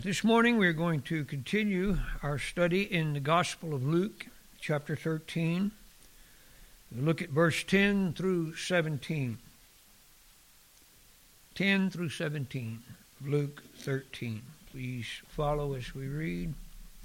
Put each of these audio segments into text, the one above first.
This morning we're going to continue our study in the Gospel of Luke, chapter 13. We'll look at verse 10 through 17. 10 through 17, Luke 13. Please follow as we read.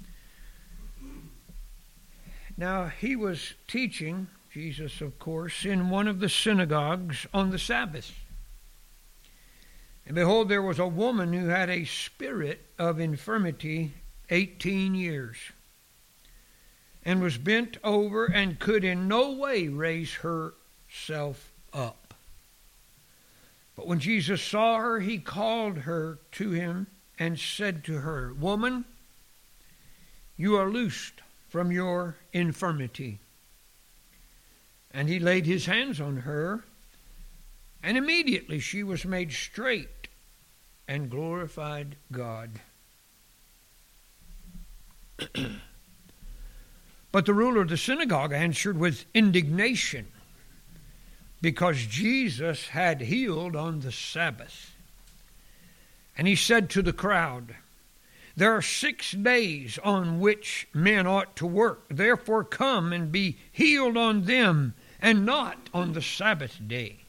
Now he was teaching, Jesus of course, in one of the synagogues on the Sabbath. And behold, there was a woman who had a spirit of infirmity 18 years, and was bent over and could in no way raise herself up. But when Jesus saw her, he called her to him and said to her, "Woman, you are loosed from your infirmity." And he laid his hands on her, and immediately she was made straight and glorified God. But the ruler of the synagogue answered with indignation, because Jesus had healed on the Sabbath. And he said to the crowd, "There are 6 days on which men ought to work. Therefore come and be healed on them, and not on the Sabbath day."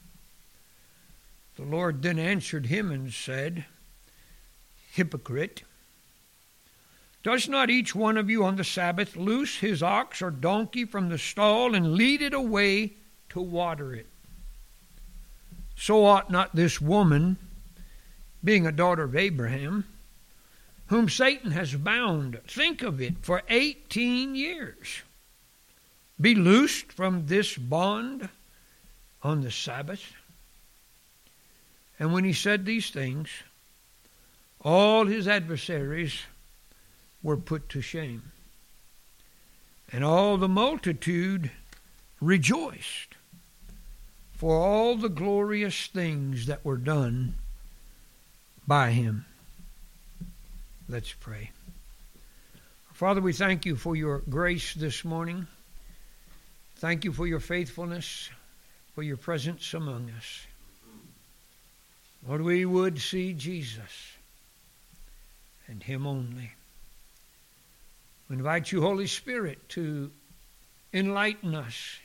The Lord then answered him and said, "Hypocrite, does not each one of you on the Sabbath loose his ox or donkey from the stall and lead it away to water it? So ought not this woman, being a daughter of Abraham, whom Satan has bound, think of it, for 18 years, be loosed from this bond on the Sabbath?" And when he said these things, all his adversaries were put to shame. And all the multitude rejoiced for all the glorious things that were done by him. Let's pray. Father, we thank you for your grace this morning. Thank you for your faithfulness, for your presence among us. Lord, we would see Jesus and him only. We invite you, Holy Spirit, to enlighten us,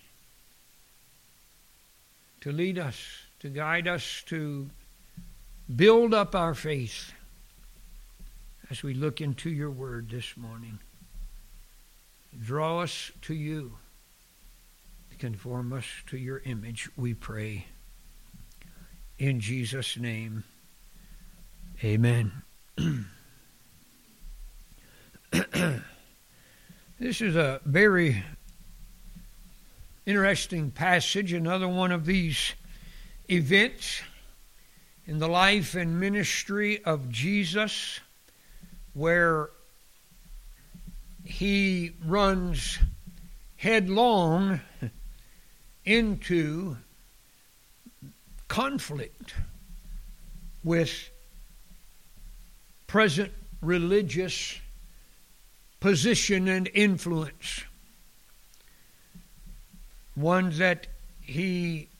to lead us, to guide us, to build up our faith as we look into your word this morning. Draw us to you, to conform us to your image, we pray. In Jesus' name, amen. This is a very interesting passage, another one of these events in the life and ministry of Jesus, where he runs headlong into conflict with present religious position and influence, ones that he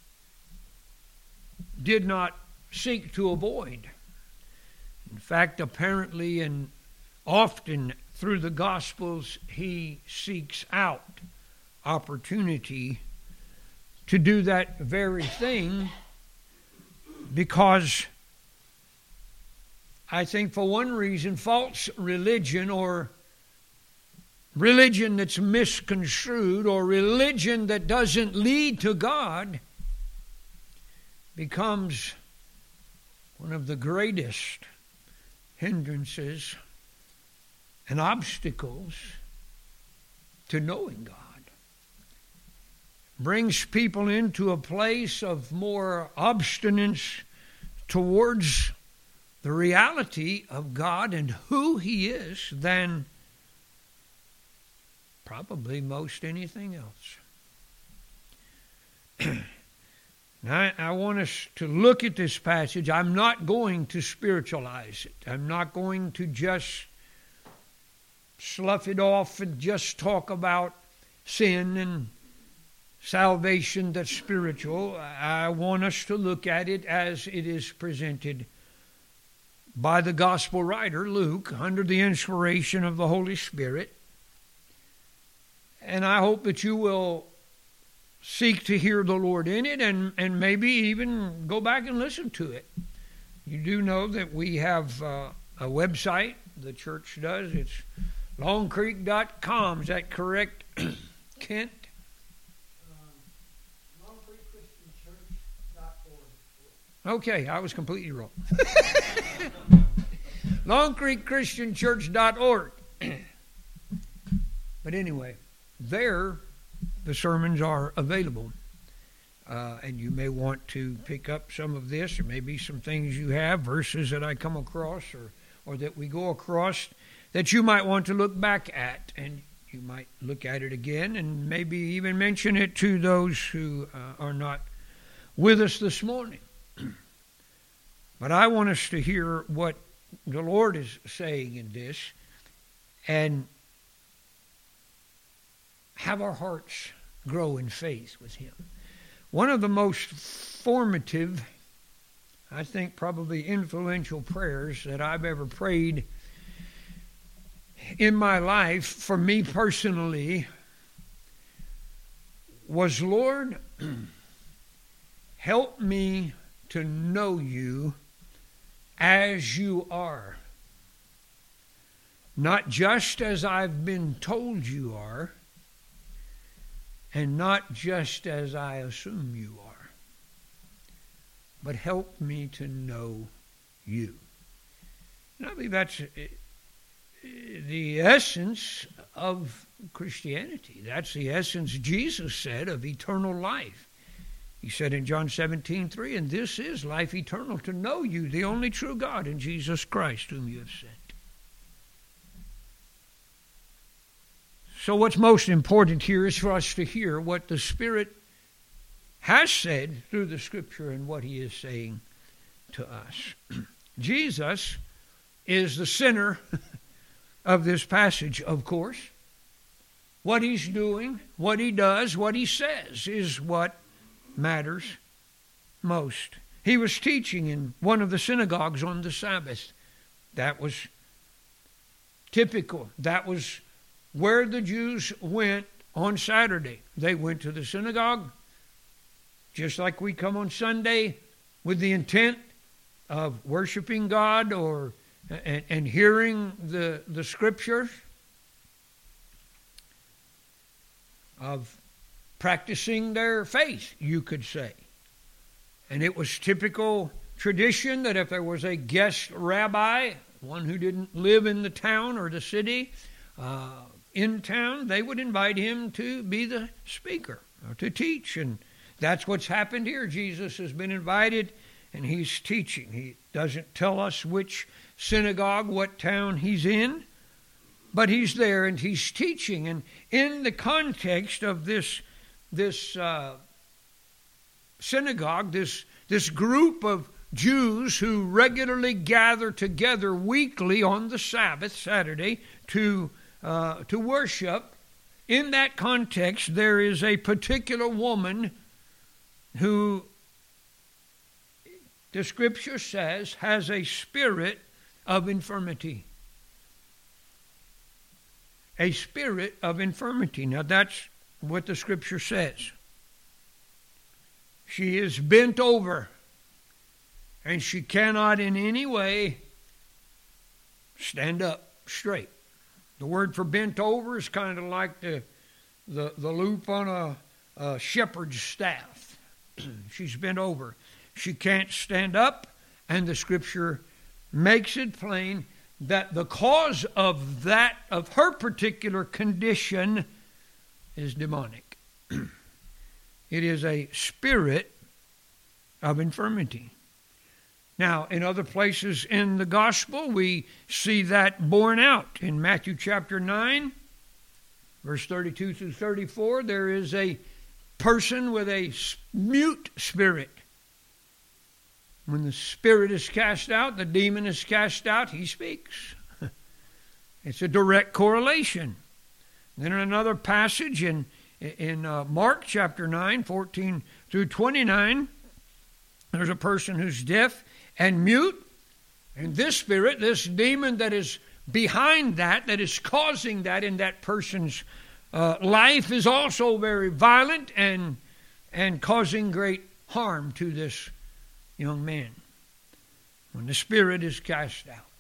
did not seek to avoid. In fact, apparently and often through the Gospels, he seeks out opportunity to do that very thing, because I think for one reason, false religion, or religion that's misconstrued, or religion that doesn't lead to God, becomes one of the greatest hindrances and obstacles to knowing God. Brings people into a place of more obstinance towards the reality of God and who he is than probably most anything else. Now, I want us to look at this passage. I'm not going to spiritualize it. I'm not going to just slough it off and just talk about sin and salvation that's spiritual. I want us to look at it as it is presented by the gospel writer Luke under the inspiration of the Holy Spirit. And I hope that you will seek to hear the Lord in it and maybe even go back and listen to it. You do know that we have a website, the church does. It's longcreek.com. Is that correct, Kent? Okay, I was completely wrong. longcreekchristianchurch.org. But anyway, there the sermons are available. And you may want to pick up some of this, or maybe some things you have, verses that I come across or that we go across that you might want to look back at. And you might look at it again and maybe even mention it to those who are not with us this morning. But I want us to hear what the Lord is saying in this and have our hearts grow in faith with Him. One of the most formative, I think probably influential prayers that I've ever prayed in my life, for me personally, was, Lord, help me to know you as you are. Not just as I've been told you are, and not just as I assume you are, but help me to know you. And I believe that's the essence of Christianity. That's the essence, Jesus said, of eternal life. He said in John 17:3, and this is life eternal, to know you, the only true God, and Jesus Christ, whom you have sent. So what's most important here is for us to hear what the Spirit has said through the Scripture and what He is saying to us. Jesus is the center of this passage, of course. What He's doing, what He does, what He says is what matters most. He was teaching in one of the synagogues on the Sabbath. That was typical. That was where the Jews went on Saturday. They went to the synagogue, just like we come on Sunday, with the intent of worshiping God and hearing the Scriptures, of practicing their faith, you could say. And it was typical tradition that if there was a guest rabbi, one who didn't live in the town or the city, in town, they would invite him to be the speaker or to teach. And that's what's happened here. Jesus has been invited and He's teaching. He doesn't tell us which synagogue, what town He's in, but He's there and He's teaching. And in the context of this synagogue, this group of Jews who regularly gather together weekly on the Sabbath, Saturday, to worship, in that context there is a particular woman who the Scripture says has a spirit of infirmity. A spirit of infirmity. Now that's what the Scripture says. She is bent over, and she cannot in any way stand up straight. The word for bent over is kind of like the loop on a shepherd's staff. She's bent over. She can't stand up, and the Scripture makes it plain that the cause of her particular condition is demonic. It is a spirit of infirmity. Now, in other places in the gospel, we see that borne out. In Matthew chapter 9, verse 32 through 34, there is a person with a mute spirit. When the spirit is cast out, the demon is cast out, he speaks. It's a direct correlation. Then in another passage in Mark chapter 9, 14 through 29, there's a person who's deaf and mute, And this spirit, this demon that is behind that is causing that in that person's life, is also very violent and causing great harm to this young man when the spirit is cast out.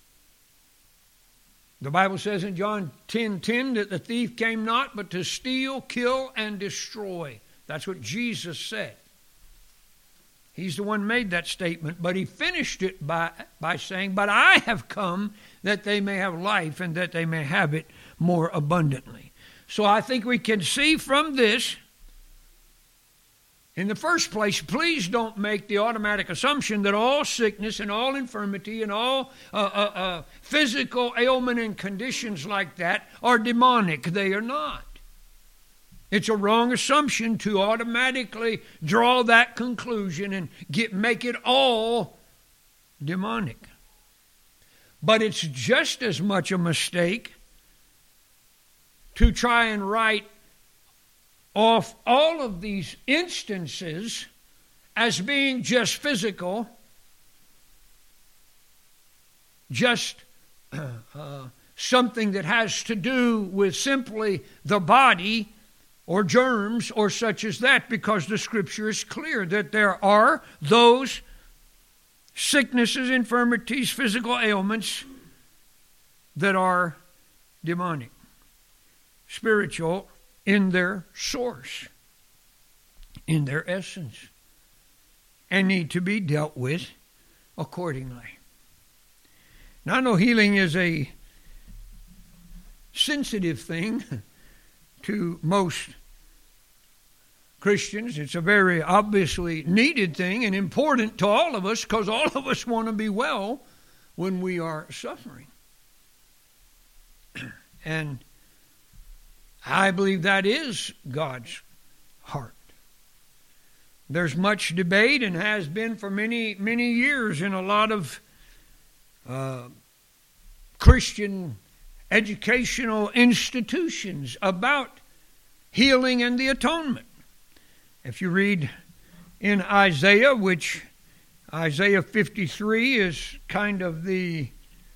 The Bible says in John 10:10 that the thief came not but to steal, kill, and destroy. That's what Jesus said. He's the one who made that statement, but he finished it by saying, but I have come that they may have life and that they may have it more abundantly. So I think we can see from this, in the first place, please don't make the automatic assumption that all sickness and all infirmity and all physical ailment and conditions like that are demonic. They are not. It's a wrong assumption to automatically draw that conclusion and make it all demonic. But it's just as much a mistake to try and write off all of these instances as being just physical, just something that has to do with simply the body or germs or such as that, because the Scripture is clear that there are those sicknesses, infirmities, physical ailments that are demonic, spiritual in their source, in their essence, and need to be dealt with accordingly. Now, I know healing is a sensitive thing to most Christians. It's a very obviously needed thing and important to all of us, because all of us want to be well when we are suffering. And I believe that is God's heart. There's much debate, and has been for many, many years in a lot of Christian educational institutions about healing and the atonement. If you read in Isaiah, which Isaiah 53 is kind of the,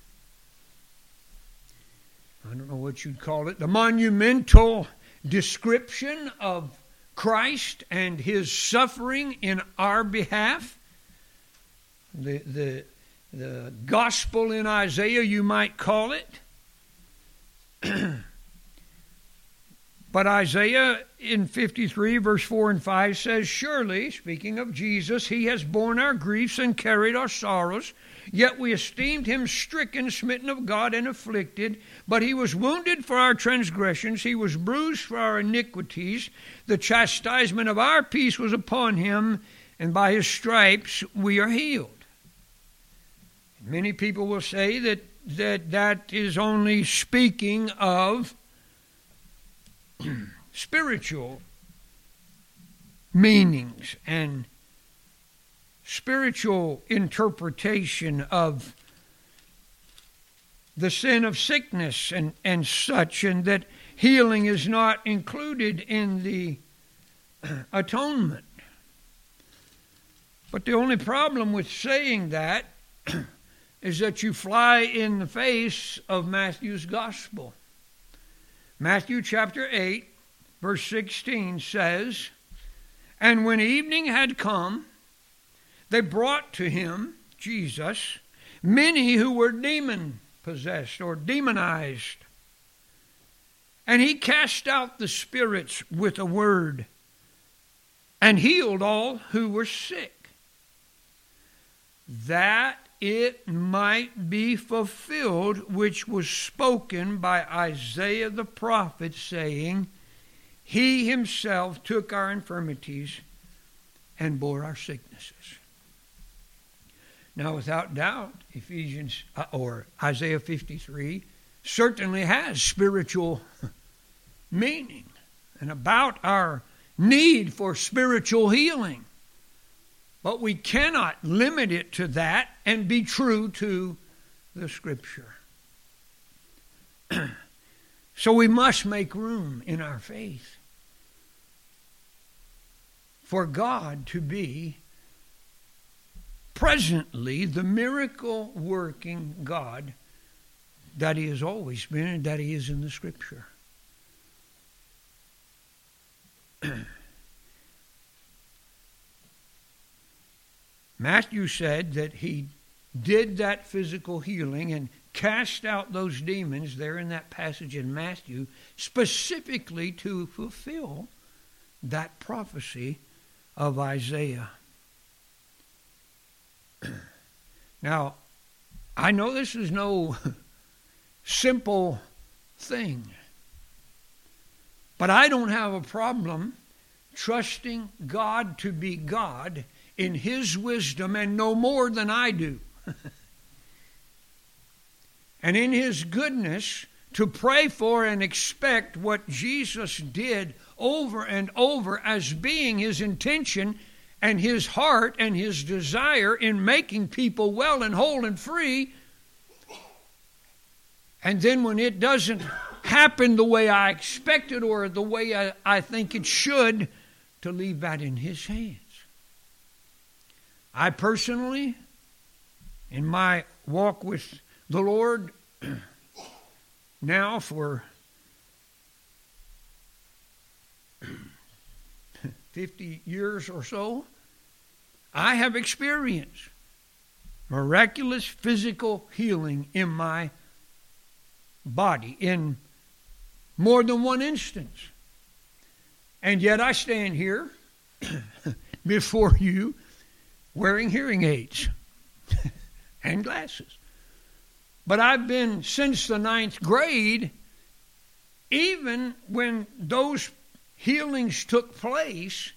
I don't know what you'd call it, the monumental description of Christ and his suffering in our behalf. The gospel in Isaiah, you might call it. But Isaiah in 53 verse 4 and 5 says, surely, speaking of Jesus, he has borne our griefs and carried our sorrows. Yet we esteemed him stricken, smitten of God, and afflicted. But he was wounded for our transgressions. He was bruised for our iniquities. The chastisement of our peace was upon him, and by his stripes we are healed. Many people will say that is only speaking of spiritual meanings and spiritual interpretation of the sin of sickness and such, and that healing is not included in the atonement. But the only problem with saying that is that you fly in the face of Matthew's gospel. Matthew chapter 8, verse 16 says, and when evening had come, they brought to him, Jesus, many who were demon-possessed or demonized. And he cast out the spirits with a word and healed all who were sick, that it might be fulfilled which was spoken by Isaiah the prophet, saying, he himself took our infirmities and bore our sicknesses. Now, without doubt, Ephesians or Isaiah 53 certainly has spiritual meaning and about our need for spiritual healing. But we cannot limit it to that and be true to the Scripture. So we must make room in our faith for God to be presently the miracle-working God that He has always been and that He is in the Scripture. Matthew said that He did that physical healing and cast out those demons there in that passage in Matthew specifically to fulfill that prophecy of Isaiah. Now, I know this is no simple thing, but I don't have a problem trusting God to be God in His wisdom and no more than I do. And in His goodness to pray for and expect what Jesus did over and over as being His intention and His heart and His desire in making people well and whole and free. And then when it doesn't happen the way I expected or the way I think it should, to leave that in His hands. I personally, in my walk with the Lord now for 50 years or so, I have experienced miraculous physical healing in my body in more than one instance. And yet I stand here before you wearing hearing aids and glasses. But I've been since the 9th grade, even when those healings took place,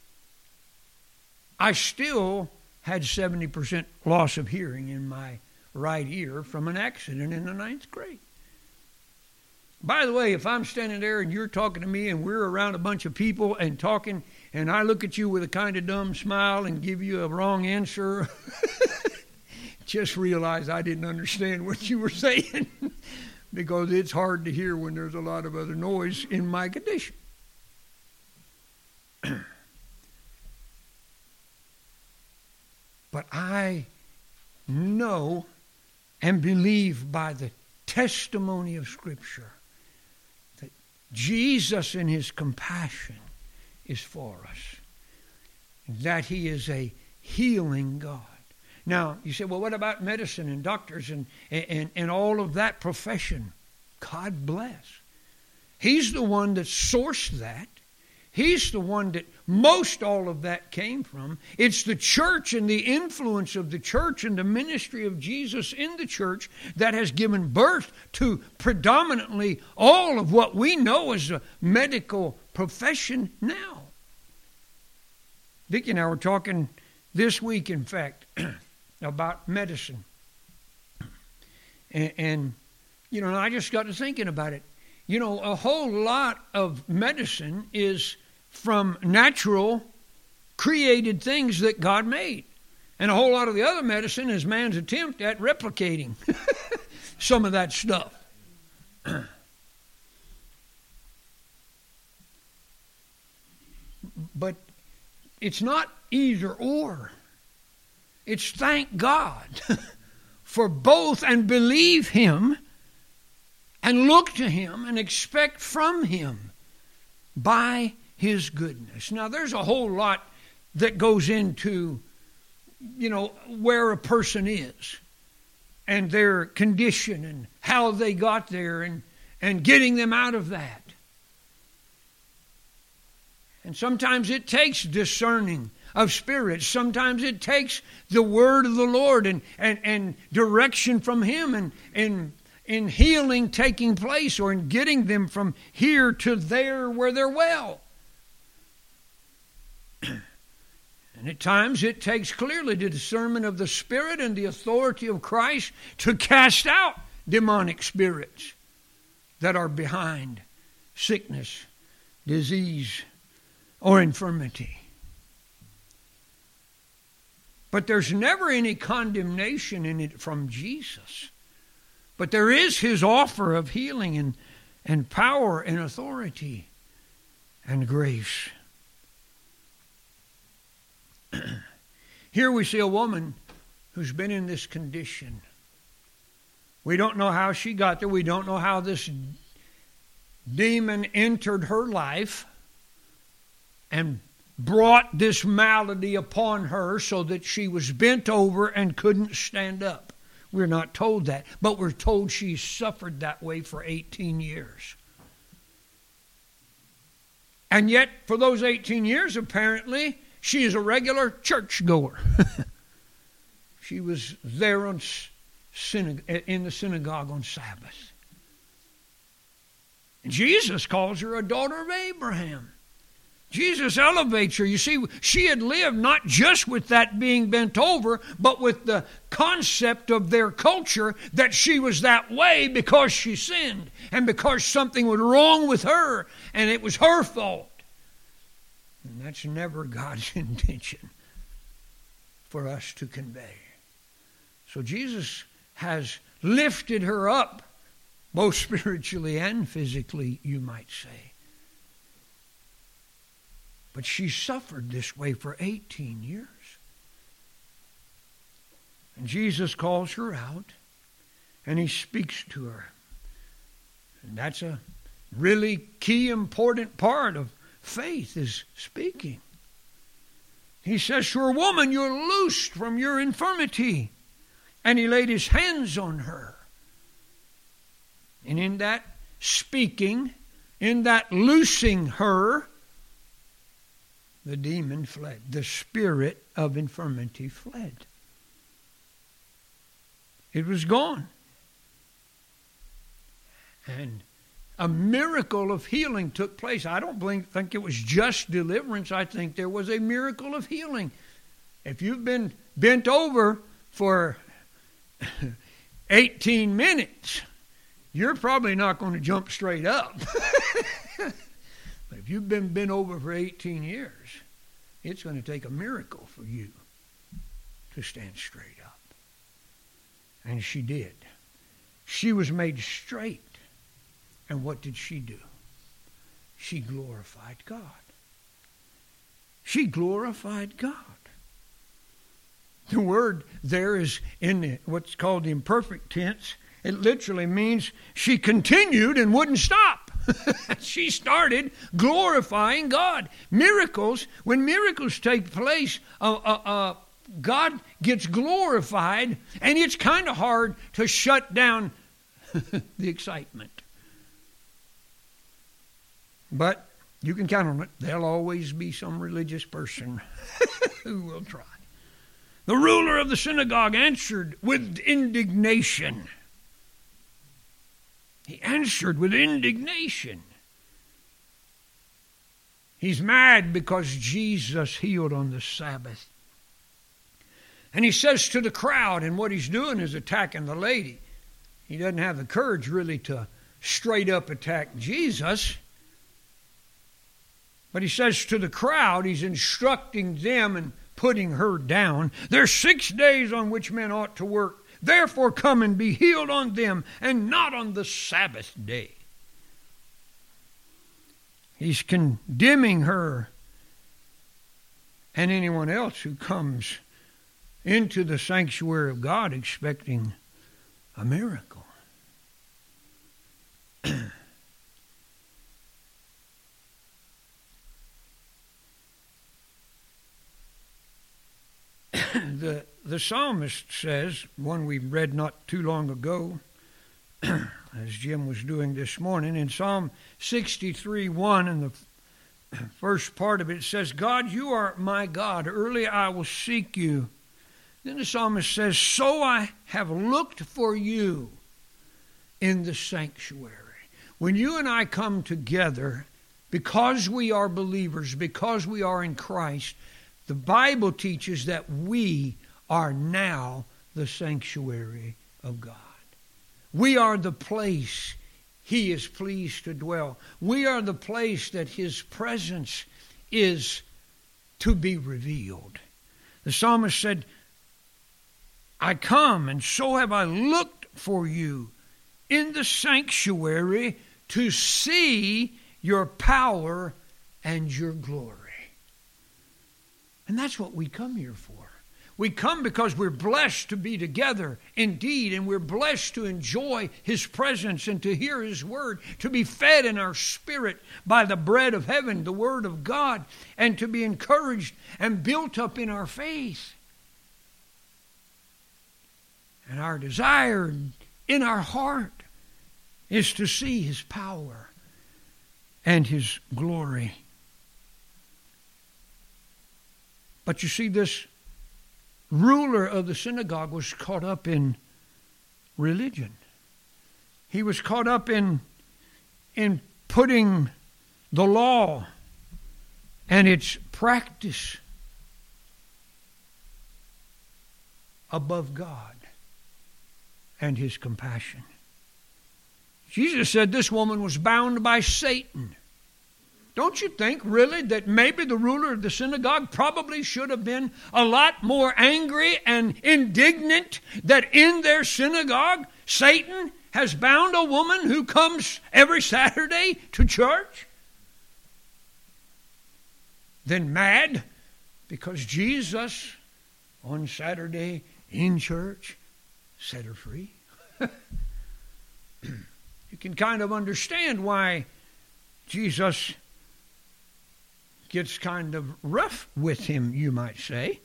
I still had 70% loss of hearing in my right ear from an accident in the 9th grade. By the way, if I'm standing there and you're talking to me and we're around a bunch of people and talking, and I look at you with a kind of dumb smile and give you a wrong answer, just realize I didn't understand what you were saying because it's hard to hear when there's a lot of other noise in my condition. But I know and believe by the testimony of Scripture that Jesus in His compassion is for us, that He is a healing God. Now, you say, well, what about medicine and doctors and all of that profession? God bless. He's the one that sourced that. He's the one that most all of that came from. It's the church and the influence of the church and the ministry of Jesus in the church that has given birth to predominantly all of what we know as a medical profession now. Vicki and I were talking this week, in fact, about medicine. And you know, I just got to thinking about it. You know, a whole lot of medicine is from natural, created things that God made. And a whole lot of the other medicine is man's attempt at replicating some of that stuff. But it's not either or. It's thank God for both and believe Him and look to Him and expect from Him by His goodness. Now, there's a whole lot that goes into, you know, where a person is and their condition and how they got there and getting them out of that. And sometimes it takes discerning of spirits. Sometimes it takes the word of the Lord and direction from Him and in healing taking place or in getting them from here to there where they're well. And at times it takes clearly the discernment of the Spirit and the authority of Christ to cast out demonic spirits that are behind sickness, disease, or infirmity. But there's never any condemnation in it from Jesus. But there is His offer of healing and power and authority and grace. Here we see a woman who's been in this condition. We don't know how she got there. We don't know how this demon entered her life and brought this malady upon her so that she was bent over and couldn't stand up. We're not told that, but we're told she suffered that way for 18 years. And yet, for those 18 years, apparently, she is a regular churchgoer. She was there in the synagogue on Sabbath. And Jesus calls her a daughter of Abraham. Jesus elevates her. You see, she had lived not just with that being bent over, but with the concept of their culture that she was that way because she sinned and because something was wrong with her and it was her fault. And that's never God's intention for us to convey. So Jesus has lifted her up, both spiritually and physically, you might say. But she suffered this way for 18 years. And Jesus calls her out, and he speaks to her. And that's a really key, important part of faith, is speaking. He says to her, "Woman, you're loosed from your infirmity." And he laid his hands on her. And in that speaking, in that loosing her, the demon fled. The spirit of infirmity fled. It was gone. And a miracle of healing took place. I don't think it was just deliverance. I think there was a miracle of healing. If you've been bent over for 18 minutes, you're probably not going to jump straight up. But if you've been bent over for 18 years, it's going to take a miracle for you to stand straight up. And she did. She was made straight. And what did she do? She glorified God. She glorified God. The word there is in what's called the imperfect tense. It literally means she continued and wouldn't stop. She started glorifying God. Miracles, when miracles take place, God gets glorified, and it's kind of hard to shut down the excitement. But you can count on it. There'll always be some religious person who will try. The ruler of the synagogue answered with indignation. He answered with indignation. He's mad because Jesus healed on the Sabbath. And he says to the crowd, and what he's doing is attacking the lady. He doesn't have the courage really to straight up attack Jesus. But he says to the crowd, he's instructing them and putting her down. There's 6 days on which men ought to work. Therefore come and be healed on them, and not on the Sabbath day. He's condemning her and anyone else who comes into the sanctuary of God expecting a miracle. The psalmist says, one we read not too long ago, as Jim was doing this morning, in Psalm 63:1, in the first part of it, it says, God, you are my God. Early I will seek you. Then the psalmist says, so I have looked for you in the sanctuary. When you and I come together, because we are believers, because we are in Christ, the Bible teaches that we are now the sanctuary of God. We are the place He is pleased to dwell. We are the place that His presence is to be revealed. The psalmist said, I come, and so have I looked for you in the sanctuary to see your power and your glory. And that's what we come here for. We come because we're blessed to be together indeed, and we're blessed to enjoy His presence and to hear His word, to be fed in our spirit by the bread of heaven, the word of God, and to be encouraged and built up in our faith. And our desire in our heart is to see His power and His glory. But you see, this ruler of the synagogue was caught up in religion. He was caught up in putting the law and its practice above God and His compassion. Jesus said this woman was bound by Satan. Don't you think really that maybe the ruler of the synagogue probably should have been a lot more angry and indignant that in their synagogue Satan has bound a woman who comes every Saturday to church? Than mad because Jesus on Saturday in church set her free? You can kind of understand why Jesus gets kind of rough with him, you might say.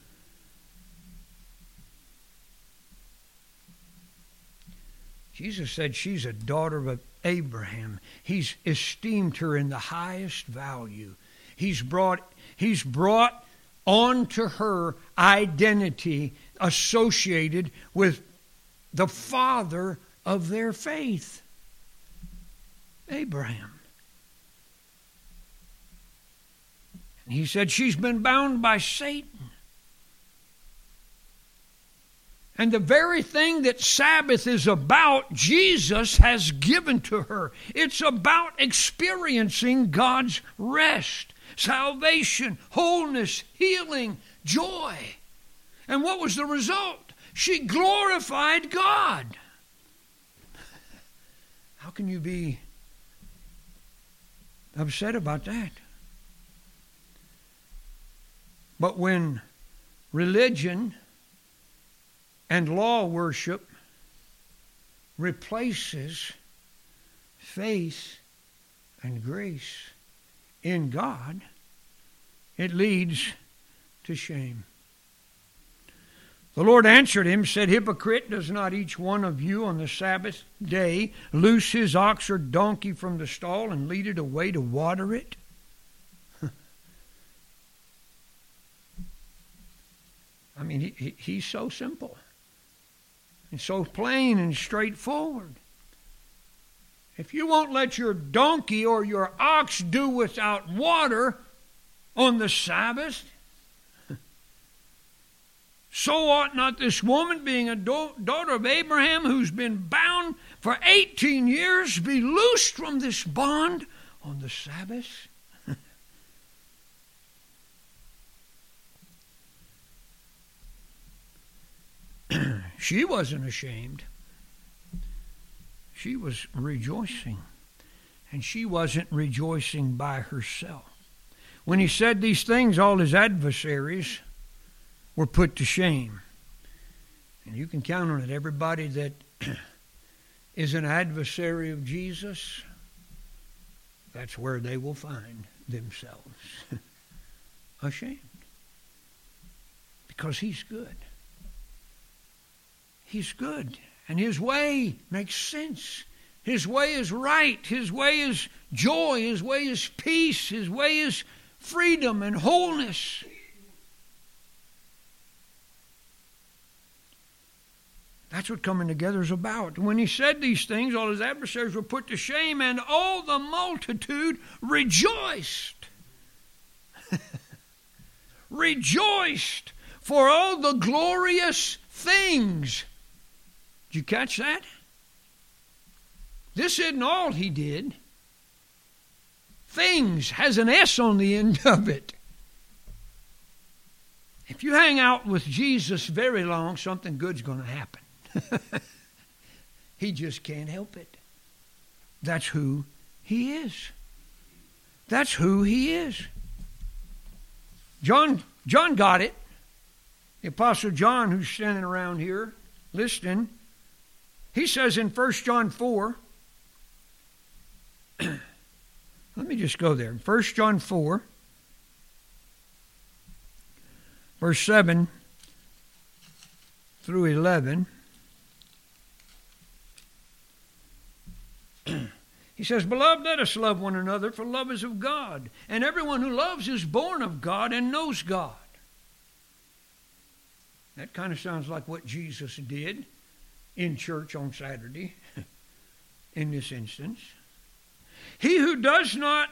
Jesus said she's a daughter of Abraham. He's esteemed her in the highest value. He's brought onto her identity associated with the father of their faith, Abraham. He said she's been bound by Satan. And the very thing that Sabbath is about, Jesus has given to her. It's about experiencing God's rest, salvation, wholeness, healing, joy. And what was the result? She glorified God. How can you be upset about that? But when religion and law worship replaces faith and grace in God, it leads to shame. The Lord answered him, said, "Hypocrite, does not each one of you on the Sabbath day loose his ox or donkey from the stall and lead it away to water it?" I mean, he's so simple and so plain and straightforward. If you won't let your donkey or your ox do without water on the Sabbath, so ought not this woman, being a daughter of Abraham, who's been bound for 18 years, be loosed from this bond on the Sabbath? She wasn't ashamed. She was rejoicing. And she wasn't rejoicing by herself. When he said these things, all his adversaries were put to shame. And you can count on it. Everybody that is an adversary of Jesus, that's where they will find themselves. Ashamed. Because he's good. He's good, and his way makes sense. His way is right. His way is joy. His way is peace. His way is freedom and wholeness. That's what coming together is about. When he said these things, all his adversaries were put to shame, and all the multitude rejoiced. Rejoiced for all the glorious things. Did you catch that? This isn't all he did. Things has an S on the end of it. If you hang out with Jesus very long, something good's going to happen. He just can't help it. That's who he is. That's who he is. John got it. The Apostle John, who's standing around here listening, he says in 1 John 4, let me just go there. 1 John 4, verse 7 through 11. He says, Beloved, let us love one another, for love is of God. And everyone who loves is born of God and knows God. That kind of sounds like what Jesus did in church on Saturday, in this instance. He who does not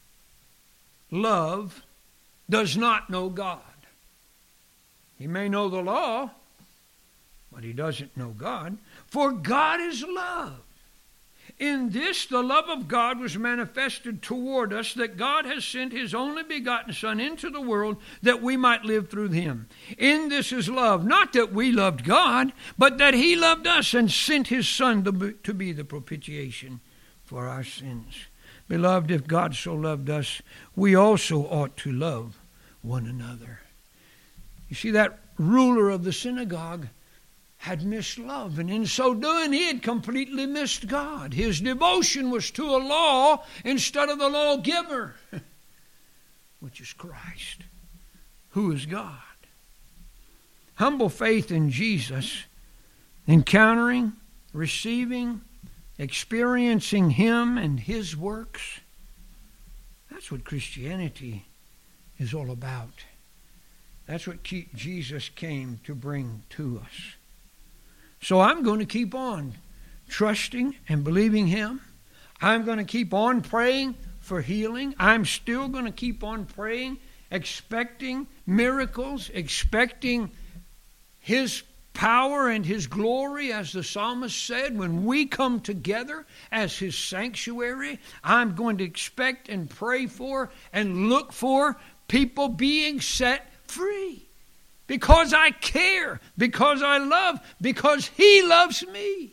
love does not know God. He may know the law, but he doesn't know God. For God is love. In this, the love of God was manifested toward us, that God has sent his only begotten Son into the world that we might live through him. In this is love, not that we loved God, but that he loved us and sent his Son to be the propitiation for our sins. Beloved, if God so loved us, we also ought to love one another. You see, that ruler of the synagogue had missed love, and in so doing he had completely missed God. His devotion was to a law instead of the lawgiver, which is Christ, who is God. Humble faith in Jesus, encountering, receiving, experiencing him and his works, that's what Christianity is all about. That's what Jesus came to bring to us. So I'm going to keep on trusting and believing him. I'm going to keep on praying for healing. I'm still going to keep on praying, expecting miracles, expecting his power and his glory, as the psalmist said. When we come together as his sanctuary, I'm going to expect and pray for and look for people being set free. Because I care, because I love, because he loves me.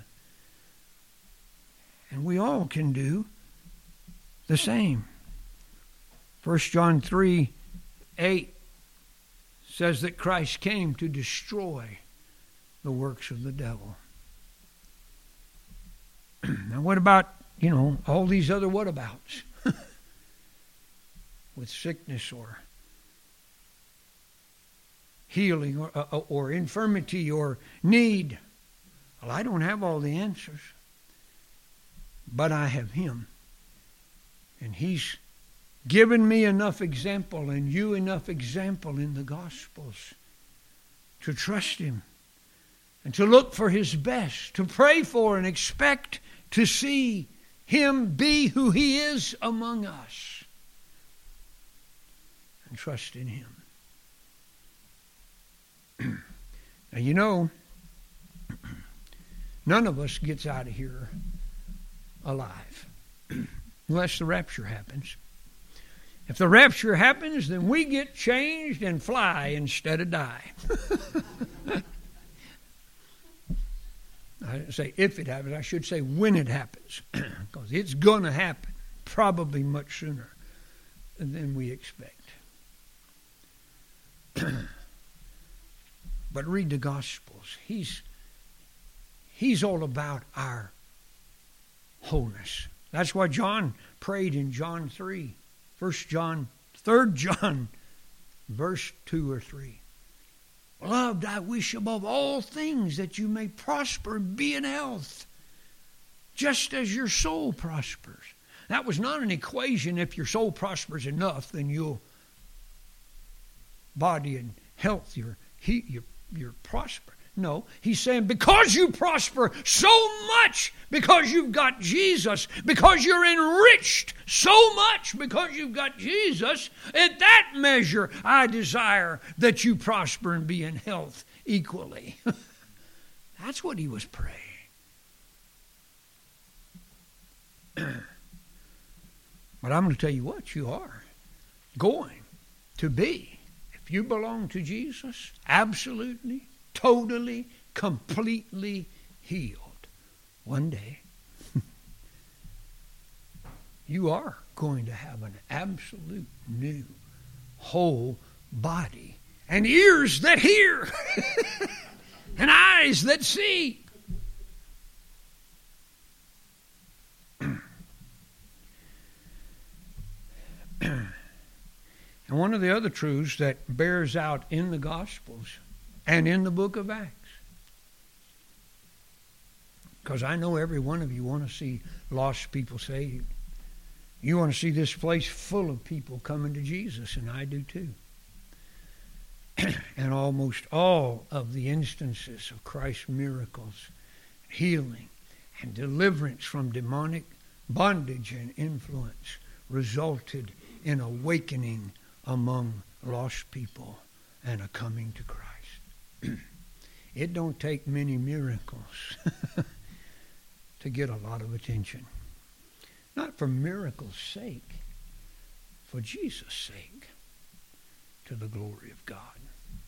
And we all can do the same. 1 John 3:8 says that Christ came to destroy the works of the devil. Now what about, all these other whatabouts? With sickness or healing or infirmity or need. Well, I don't have all the answers, but I have him. And he's given me enough example and you enough example in the Gospels to trust him and to look for his best, to pray for and expect to see him be who he is among us, and trust in him. Now, none of us gets out of here alive unless the rapture happens. If the rapture happens, then we get changed and fly instead of die. I didn't say if it happens, I should say when it happens, because it's going to happen, probably much sooner than we expect. But read the Gospels. He's all about our wholeness. That's why John prayed in John 3, 3 John, verse 2 or 3. Beloved, I wish above all things that you may prosper and be in health, just as your soul prospers. That was not an equation. If your soul prospers enough, then your body and health, you're prosper. No, he's saying because you prosper so much, because you've got Jesus, because you're enriched so much because you've got Jesus, at that measure I desire that you prosper and be in health equally. That's what he was praying. But I'm going to tell you what, you are going to be, if you belong to Jesus, absolutely, totally, completely healed one day. You are going to have an absolute new whole body and ears that hear, and eyes that see. And one of the other truths that bears out in the Gospels and in the book of Acts, because I know every one of you want to see lost people saved. You want to see this place full of people coming to Jesus, and I do too. And almost all of the instances of Christ's miracles, healing, and deliverance from demonic bondage and influence resulted in awakening among lost people and a coming to Christ. It don't take many miracles to get a lot of attention. Not for miracles' sake, for Jesus' sake, to the glory of God.